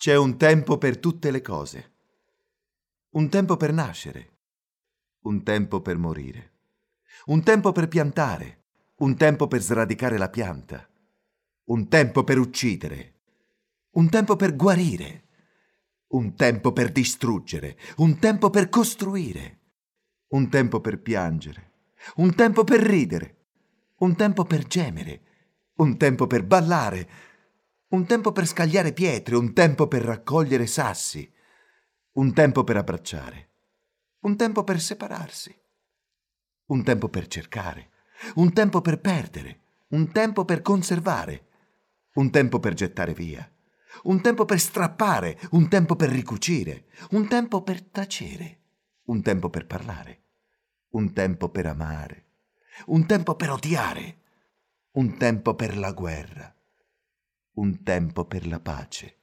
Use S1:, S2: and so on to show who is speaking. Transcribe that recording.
S1: C'è un tempo per tutte le cose. Un tempo per nascere, un tempo per morire, un tempo per piantare, un tempo per sradicare la pianta, un tempo per uccidere, un tempo per guarire, un tempo per distruggere, un tempo per costruire, un tempo per piangere, un tempo per ridere, un tempo per gemere, un tempo per ballare, un tempo per scagliare pietre, un tempo per raccogliere sassi, un tempo per abbracciare, un tempo per separarsi, un tempo per cercare, un tempo per perdere, un tempo per conservare, un tempo per gettare via, un tempo per strappare, un tempo per ricucire, un tempo per tacere, un tempo per parlare, un tempo per amare, un tempo per odiare, un tempo per la guerra, un tempo per la pace.